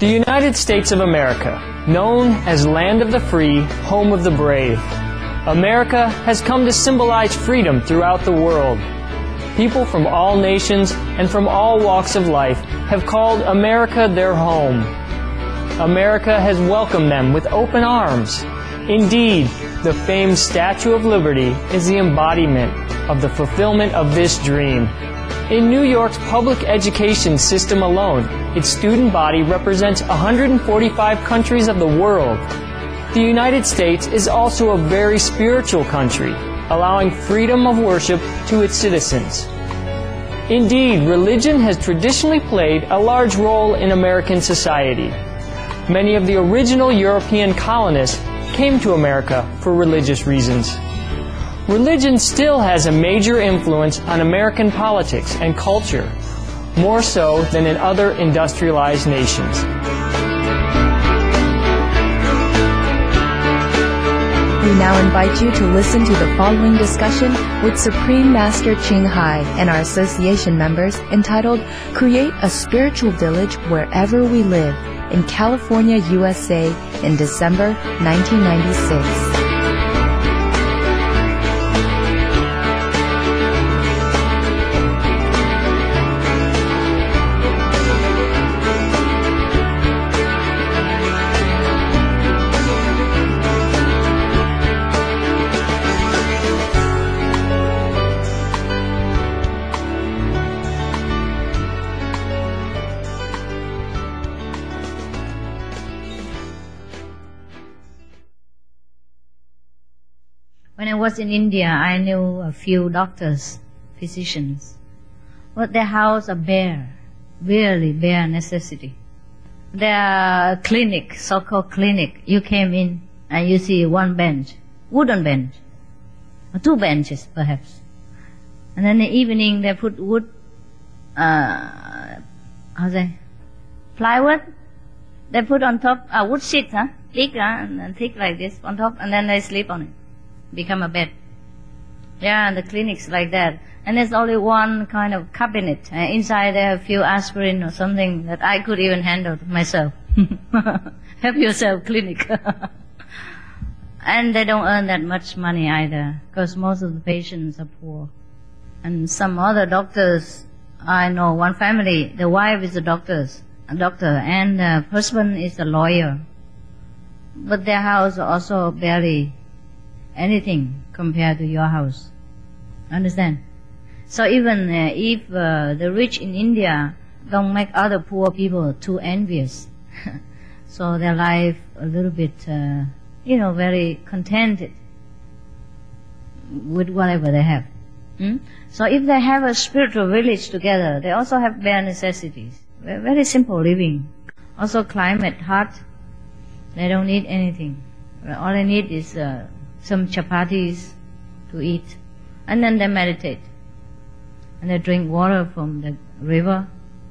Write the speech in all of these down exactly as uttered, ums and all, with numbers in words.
The United States of America, known as Land of the Free, Home of the Brave. America has come to symbolize freedom throughout the world. People from all nations and from all walks of life have called America their home. America has welcomed them with open arms. Indeed, the famed Statue of Liberty is the embodiment of the fulfillment of this dream. In New York's public education system alone, its student body represents one hundred forty-five countries of the world. The United States is also a very spiritual country, allowing freedom of worship to its citizens. Indeed, religion has traditionally played a large role in American society. Many of the original European colonists came to America for religious reasons. Religion still has a major influence on American politics and culture, more so than in other industrialized nations. We now invite you to listen to the following discussion with Supreme Master Ching Hai and our association members entitled Create a Spiritual Village Wherever We Live in California, U S A in December nineteen ninety-six. When I was in India, I knew a few doctors, physicians, but their house are bare, really bare necessity. Their clinic, so-called clinic, you came in and you see one bench, wooden bench, or two benches perhaps. And then in the evening they put wood, uh, how say, plywood, they put on top, uh, wood sheets, huh? thick, huh? and, and thick like this on top, and then they sleep on it. Become a bed. Yeah, and the clinics like that. And there's only one kind of cabinet. Uh, inside there are a few aspirin or something that I could even handle myself. Help yourself clinic. And they don't earn that much money either, because most of the patients are poor. And some other doctors, I know one family, the wife is a doctor, a doctor, and the husband is a lawyer. But their house also barely anything compared to your house. Understand? So even uh, if uh, the rich in India don't make other poor people too envious, so their life a little bit, uh, you know, very contented with whatever they have. Hmm? So if they have a spiritual village together, they also have bare necessities. Very simple living. Also climate hot. They don't need anything. All they need is uh, some chapatis to eat, and then they meditate, and they drink water from the river,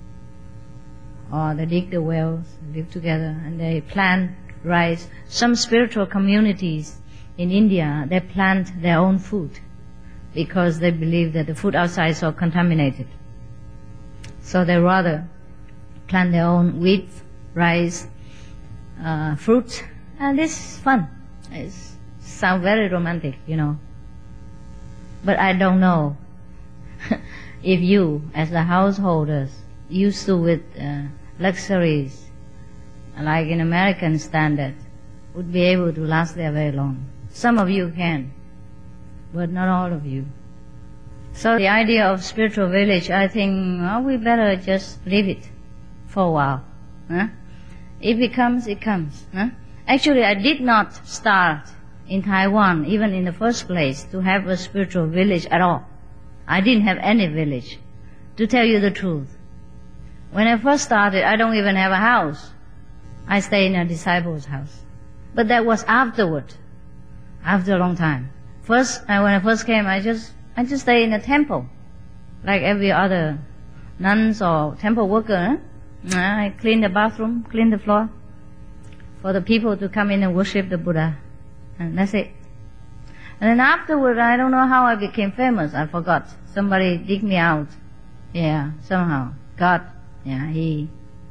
or they dig the wells, live together, and they plant rice. Some spiritual communities in India, they plant their own food because they believe that the food outside is so contaminated. So they rather plant their own wheat, rice, uh, fruit, and this is fun. It's sound very romantic, you know. But I don't know if you, as the householders, used to with uh, luxuries, like in American standard, would be able to last there very long. Some of you can, but not all of you. So the idea of spiritual village, I think, well, we better just leave it for a while. Huh? If it comes, it comes. Huh? Actually, I did not start in Taiwan, even in the first place, to have a spiritual village at all. I didn't have any village, to tell you the truth. When I first started, I don't even have a house. I stay in a disciple's house. But that was afterward, after a long time. First, uh, when I first came, I just, I just stay in a temple, like every other nuns or temple worker. Huh? I clean the bathroom, clean the floor, for the people to come in and worship the Buddha. And that's it. And then afterward, I don't know how I became famous. I forgot. Somebody dig me out. Yeah, somehow. God, yeah, he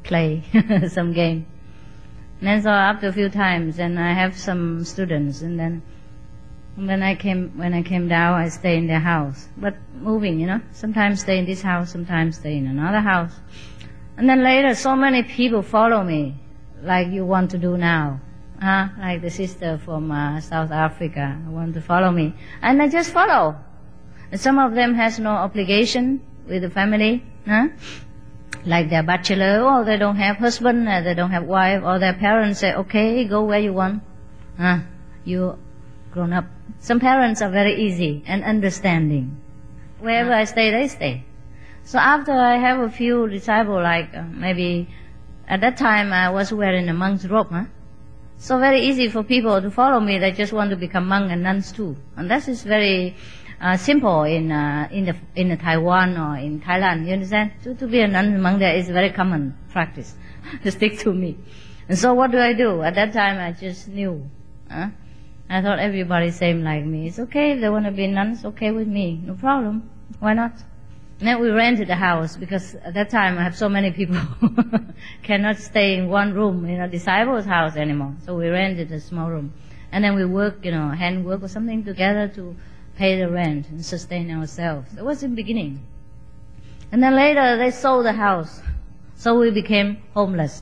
play some game. And then so after a few times, and I have some students, and then when I came when I came down, I stay in their house, but moving, you know. Sometimes stay in this house, sometimes stay in another house. And then later, so many people follow me, like you want to do now, huh? Like the sister from uh, South Africa want to follow me, and I just follow. And some of them has no obligation with the family, huh? Like they're bachelor, or they don't have husband, or they don't have wife, or their parents say, okay, go where you want. Huh? You grown up. Some parents are very easy and understanding. Wherever I stay, they stay. So after I have a few disciples, like uh, maybe at that time I was wearing a monk's robe, huh? So very easy for people to follow me. They just want to become monk and nuns too. And that is very Uh, simple in uh, in the in the Taiwan or in Thailand. You understand? To to be a nun and monk there is a very common practice. To stick to me. And so what do I do? At that time I just knew. Huh? I thought everybody same like me. It's okay if they want to be nuns. Okay with me. No problem. Why not? And then we rented a house because at that time I have so many people cannot stay in one room in a disciple's house anymore. So we rented a small room, and then we work, you know, hand work or something together to pay the rent and sustain ourselves. That was in the beginning. And then later they sold the house. So we became homeless.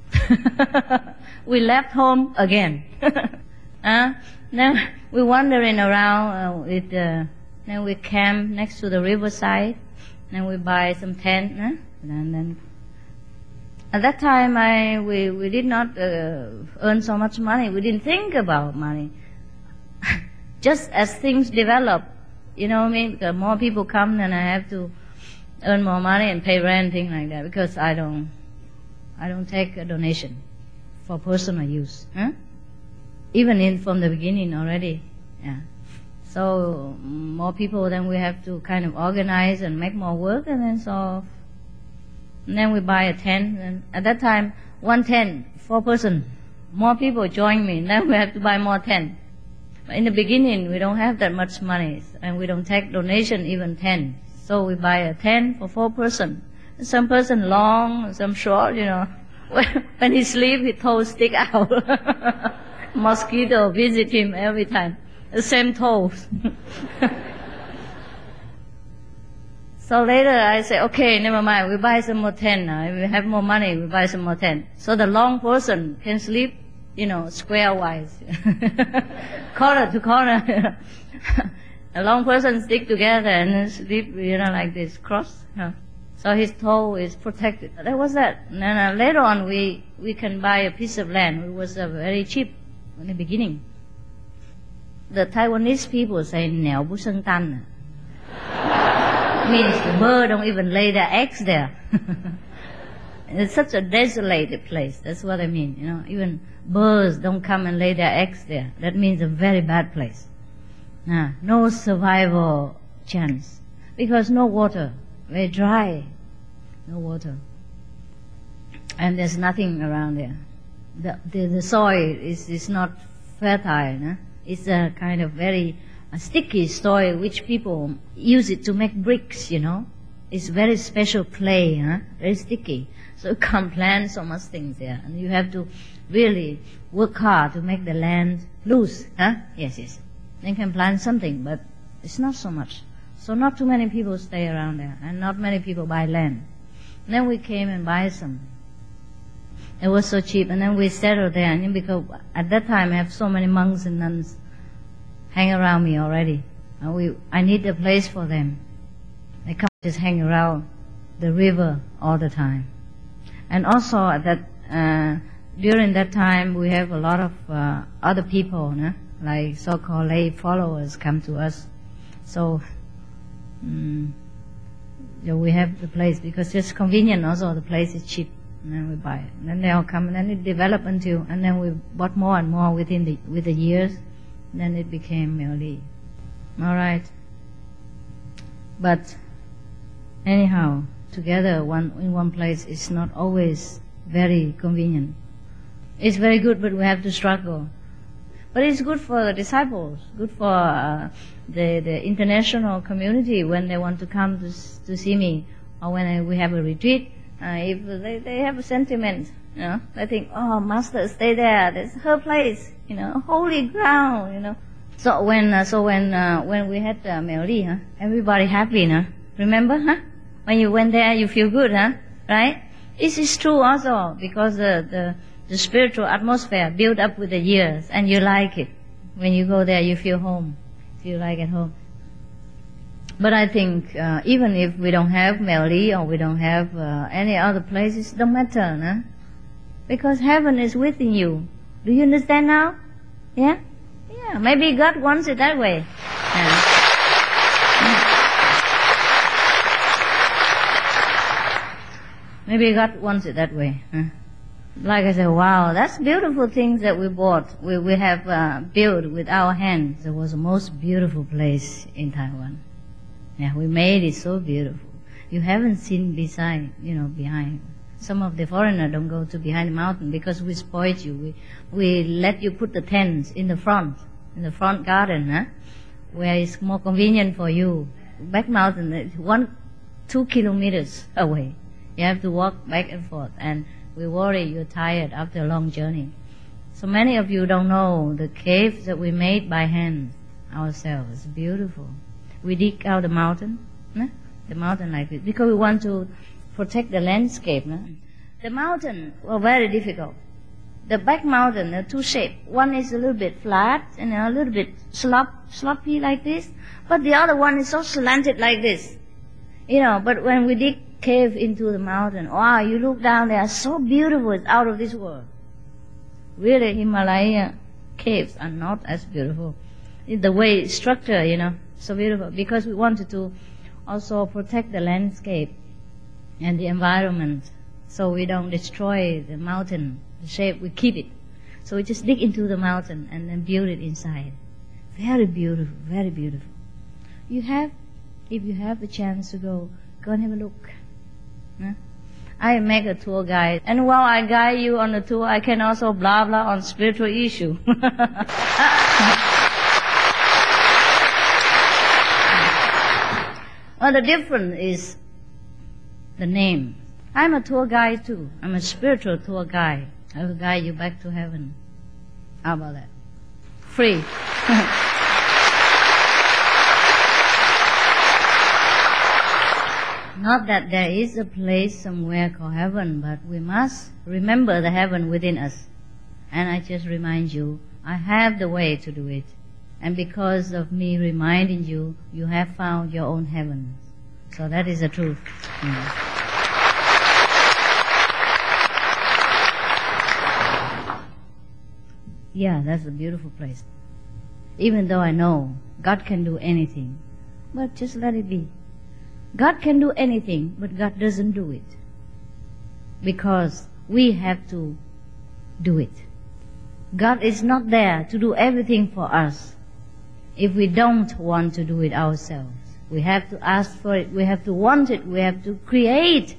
We left home again. uh, then we wandering around uh, with, uh, then we camp next to the riverside. Then we buy some tent. Uh, and then at that time I, we, we did not uh, earn so much money. We didn't think about money. Just as things develop, you know what I mean? Because more people come, then I have to earn more money and pay rent, things like that. Because I don't, I don't take a donation for personal use. Huh? Even in from the beginning already, yeah. So more people, then we have to kind of organize and make more work, and then so, and then we buy a tent. And at that time, one tent, four person. More people join me, and then we have to buy more tent. In the beginning, we don't have that much money, and we don't take donation, even ten. So we buy a tent for four person. Some person long, some short, you know. When he sleep, his toes stick out. Mosquito visit him every time. The same toes. So later I say, okay, never mind, we buy some more tent now. If we have more money, we buy some more tent. So the long person can sleep, you know, square-wise, corner to corner. A long person stick together and sleep, you know, like this, cross. You know. So his toe is protected. That was that. And then uh, later on, we we can buy a piece of land. It was uh, very cheap in the beginning. The Taiwanese people say "nẻo bu sân tan," means the bird don't even lay their eggs there. It's such a desolated place. That's what I mean. You know, even birds don't come and lay their eggs there. That means a very bad place. Nah, no survival chance because no water, very dry, no water, and there's nothing around there. The the, the soil is is not fertile. Nah? It's a kind of very a sticky soil which people use it to make bricks. You know, it's very special clay, huh? Very sticky. So you can't plant so much things there. And you have to really work hard to make the land loose. Huh? Yes, yes. They can plant something, but it's not so much. So not too many people stay around there, and not many people buy land. And then we came and buy some. It was so cheap, and then we settled there. And because at that time I have so many monks and nuns hang around me already. And we, I need a place for them. They can't just hang around the river all the time. And also at that, uh, during that time, we have a lot of uh, other people, no? Like so-called lay followers come to us. So, um, yeah, we have the place because it's convenient. Also, the place is cheap, and then we buy it. And then they all come, and then it developed until, and then we bought more and more within the with the years. And then it became Miao All right. But anyhow, together one in one place is not always very convenient. It's very good, but we have to struggle. But it's good for the disciples, good for uh, the the international community when they want to come to to see me, or when I, we have a retreat. Uh, if they, they have a sentiment, you know, they think, oh, Master, stay there. That's her place, you know, holy ground, you know. So when uh, so when uh, when we had uh, Melody, huh, everybody happy, huh? Remember, huh? When you went there, you feel good, huh? Right? This is true also because the the the spiritual atmosphere built up with the years, and you like it. When you go there, you feel home, feel like at home. But I think uh, even if we don't have Melody or we don't have uh, any other places, don't matter, no? Because heaven is within you. Do you understand now? Yeah? Yeah, maybe God wants it that way. Yeah. Maybe God wants it that way. Huh? Like I said, wow, that's beautiful things that we bought. We, we have uh, built with our hands. It was the most beautiful place in Taiwan. Yeah, we made it so beautiful. You haven't seen beside, you know, behind. Some of the foreigners don't go to behind the mountain because we spoiled you. We we let you put the tents in the front, in the front garden, huh? Where it's more convenient for you. Back mountain, is one, two kilometers away. You have to walk back and forth, and we worry you're tired after a long journey. So many of you don't know the caves that we made by hand ourselves. It's beautiful. We dig out the mountain, no? The mountain like this, because we want to protect the landscape. No? The mountain were very difficult. The back mountain, the two shapes. One is a little bit flat and a little bit slop, sloppy like this, but the other one is so slanted like this. You know, but when we dig cave into the mountain, wow, you look down there, so beautiful, it's out of this world. Really, Himalaya caves are not as beautiful. The way it's structured, you know, so beautiful, because we wanted to also protect the landscape and the environment, so we don't destroy the mountain, the shape, we keep it. So we just dig into the mountain and then build it inside. Very beautiful, very beautiful. You have, if you have a chance to go, go and have a look. Huh? I make a tour guide, and while I guide you on the tour, I can also blah blah on spiritual issue. Well, the difference is the name. I'm a tour guide too. I'm a spiritual tour guide. I will guide you back to heaven. How about that? Free. Not that there is a place somewhere called heaven, but we must remember the heaven within us. And I just remind you, I have the way to do it. And because of me reminding you, you have found your own heaven. So that is the truth. Mm. Yeah, that's a beautiful place. Even though I know God can do anything, but just let it be. God can do anything, but God doesn't do it. Because we have to do it. God is not there to do everything for us if we don't want to do it ourselves. We have to ask for it, we have to want it, we have to create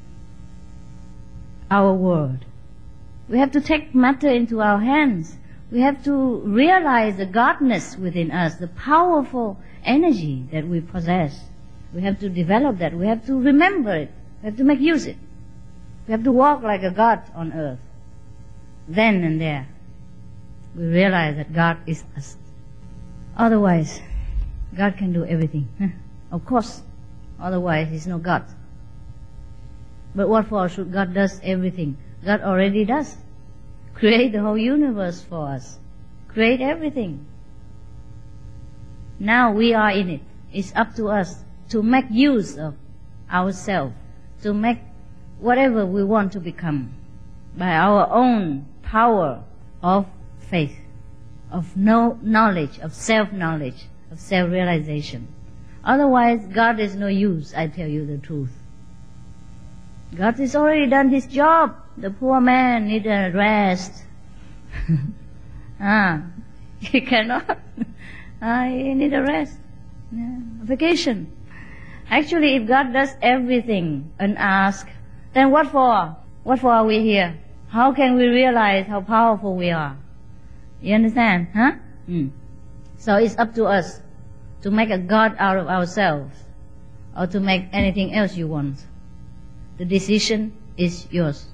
our world. We have to take matter into our hands. We have to realize the godness within us, the powerful energy that we possess. We have to develop that. We have to remember it. We have to make use of it. We have to walk like a God on earth. Then and there, we realize that God is us. Otherwise, God can do everything. Of course, otherwise He's no God. But what for should God does everything? God already does. Create the whole universe for us. Create everything. Now we are in it. It's up to us to make use of ourselves, to make whatever we want to become by our own power of faith, of no knowledge, of self-knowledge, of self-realization. Otherwise, God is no use, I tell you the truth. God has already done His job. The poor man needs a rest. ah, he cannot. ah, he needs a rest. Yeah, a vacation. Actually, if God does everything and ask, then what for? What for are we here? How can we realize how powerful we are? You understand? Huh? Mm. So it's up to us to make a God out of ourselves, or to make anything else you want. The decision is yours.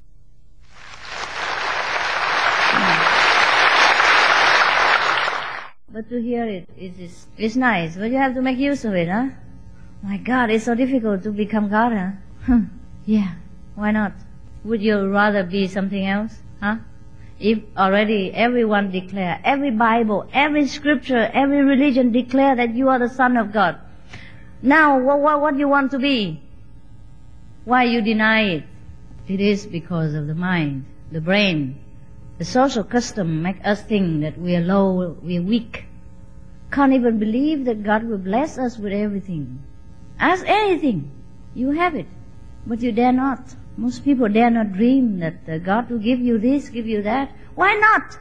But to hear it is, is it's nice, but you have to make use of it, huh? My God, it's so difficult to become God, huh? Huh. Yeah, why not? Would you rather be something else, huh? If already everyone declare, every Bible, every scripture, every religion declare that you are the Son of God. Now, what, what, what do you want to be? Why you deny it? It is because of the mind, the brain. The social custom make us think that we are low, we are weak. Can't even believe that God will bless us with everything. Ask anything, you have it, but you dare not. Most people dare not dream that uh, God will give you this, give you that. Why not?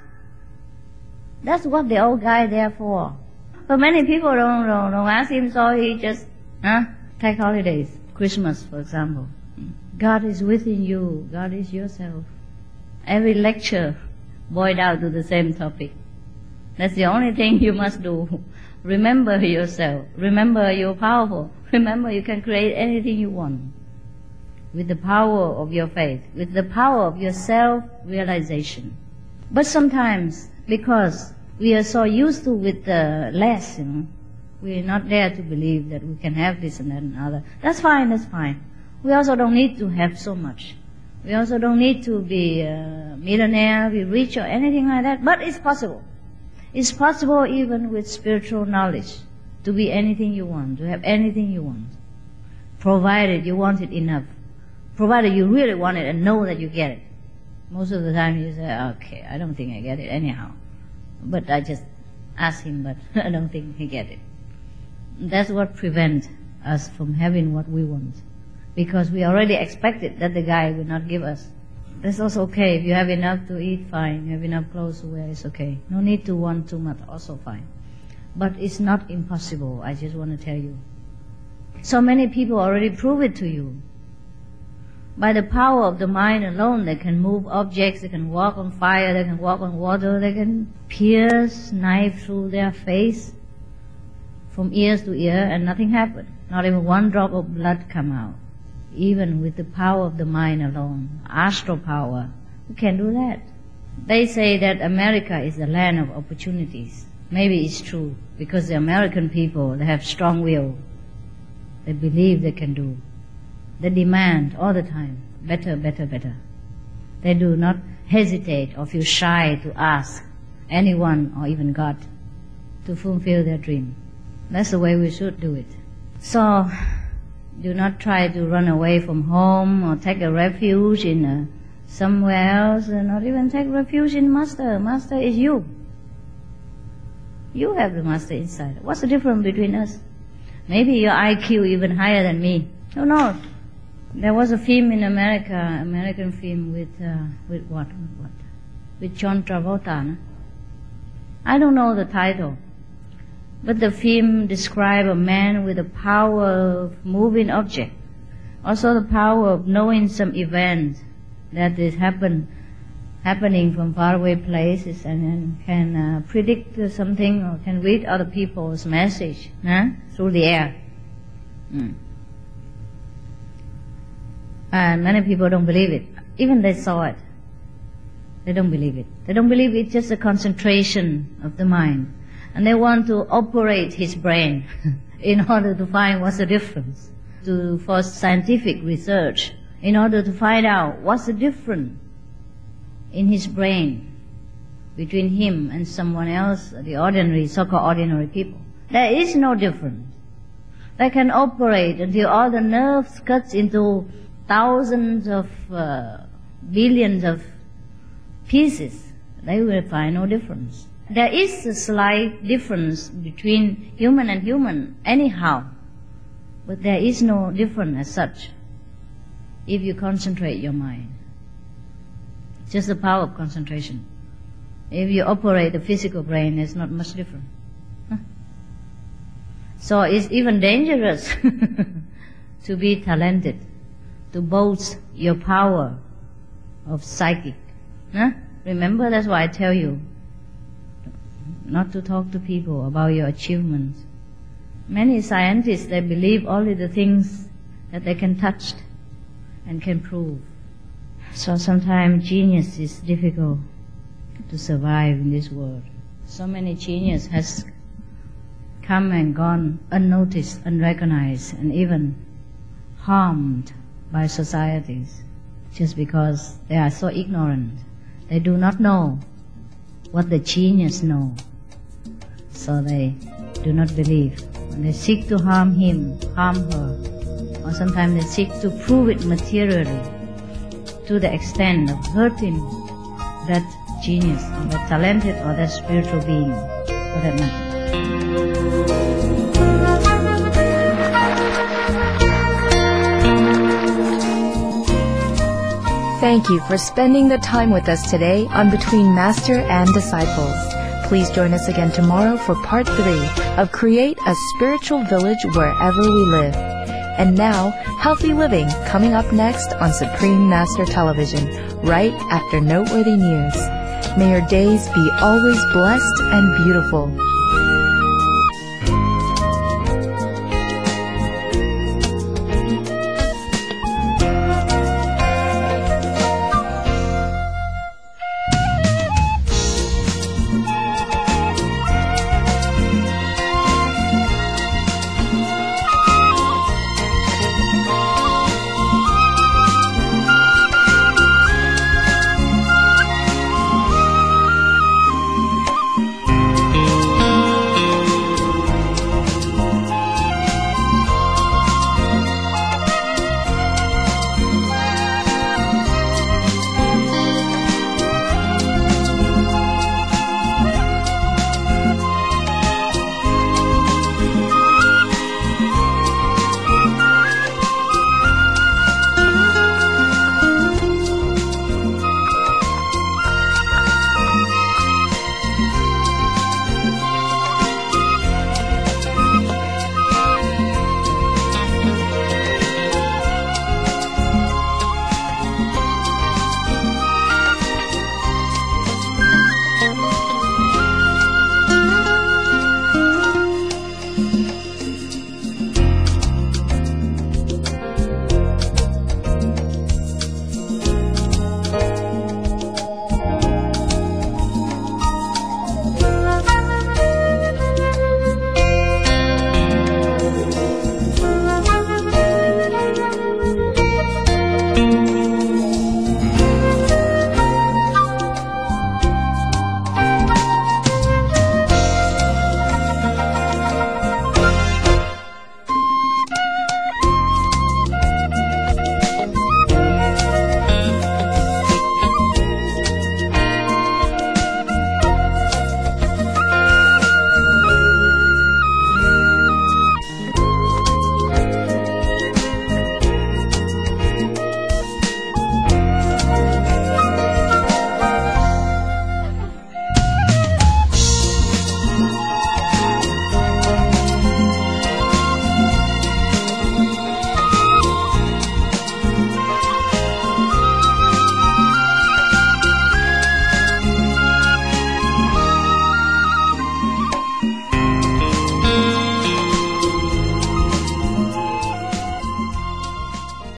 That's what the old guy there for. But many people don't, don't, don't ask him, so he just huh, take holidays. Christmas, for example. God is within you. God is yourself. Every lecture boiled down to the same topic. That's the only thing you must do. Remember yourself. Remember you're powerful. Remember you can create anything you want. With the power of your faith. With the power of your self-realization. But sometimes, because we are so used to with uh, less, you know, we are not there to believe that we can have this and that and other. That's fine, that's fine. We also don't need to have so much. We also don't need to be a millionaire, be rich or anything like that. But it's possible. It's possible even with spiritual knowledge to be anything you want, to have anything you want. Provided you want it enough. Provided you really want it and know that you get it. Most of the time you say, okay, I don't think I get it anyhow. But I just ask him, but I don't think he get it. That's what prevents us from having what we want. Because we already expected that the guy will not give us. That's also okay. If you have enough to eat, fine. You have enough clothes to wear, it's okay. No need to want too much, also fine. But it's not impossible, I just want to tell you. So many people already prove it to you. By the power of the mind alone, they can move objects, they can walk on fire, they can walk on water, they can pierce knife through their face from ears to ear and nothing happened. Not even one drop of blood come out. Even with the power of the mind alone, astral power, you can do that. They say that America is the land of opportunities. Maybe it's true, because the American people, they have strong will. They believe they can do. They demand all the time, better, better, better. They do not hesitate or feel shy to ask anyone or even God to fulfill their dream. That's the way we should do it. So, do not try to run away from home or take a refuge in uh, somewhere else, and not even take refuge in Master. Master is you. You have the Master inside. What's the difference between us? Maybe your I Q even higher than me. Who knows? There was a film in America, American film with uh, with what? With what? With John Travolta. No? I don't know the title. But the film describes a man with the power of moving object, also the power of knowing some event that is happen, happening from faraway places, and then can uh, predict something or can read other people's message huh? through the air. Mm. And many people don't believe it. Even they saw it. They don't believe it. They don't believe it's just a concentration of the mind. And they want to operate his brain in order to find what's the difference, to for scientific research, in order to find out what's the difference in his brain between him and someone else, the ordinary, so-called ordinary people. There is no difference. They can operate until all the nerves cut into thousands of uh, billions of pieces. They will find no difference. There is a slight difference between human and human anyhow, but there is no difference as such if you concentrate your mind. Just the power of concentration. If you operate the physical brain, there's not much difference. Huh? So it's even dangerous to be talented, to boast your power of psychic. Huh? Remember, that's why I tell you not to talk to people about your achievements. Many scientists, they believe only the things that they can touch. and can prove. So sometimes genius is difficult to survive in this world. So many genius has come and gone unnoticed, unrecognized, and even harmed by societies just because they are so ignorant. They do not know what the genius know. So they do not believe. When they seek to harm him, harm her, or sometimes they seek to prove it materially to the extent of hurting that genius, or that talented, or that spiritual being, for that matter. Thank you for spending the time with us today on Between Master and Disciples. Please join us again tomorrow for part three of Create a Spiritual Village Wherever We Live. And now, Healthy Living coming up next on Supreme Master Television, right after Noteworthy News. May your days be always blessed and beautiful.